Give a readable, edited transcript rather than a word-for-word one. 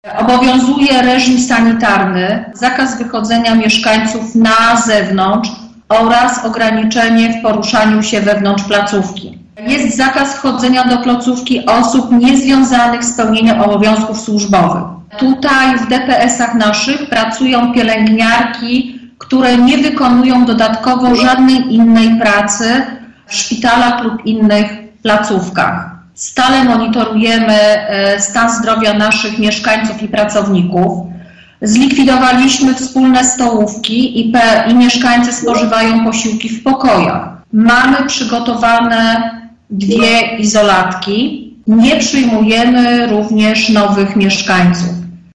Obowiązuje reżim sanitarny, zakaz wychodzenia mieszkańców na zewnątrz oraz ograniczenie w poruszaniu się wewnątrz placówki. Jest zakaz wchodzenia do placówki osób niezwiązanych z pełnieniem obowiązków służbowych. Tutaj w DPS-ach naszych pracują pielęgniarki, które nie wykonują dodatkowo żadnej innej pracy w szpitalach lub innych placówkach. Stale monitorujemy stan zdrowia naszych mieszkańców i pracowników. Zlikwidowaliśmy wspólne stołówki i mieszkańcy spożywają posiłki w pokojach. Mamy przygotowane 2 izolatki. Nie przyjmujemy również nowych mieszkańców.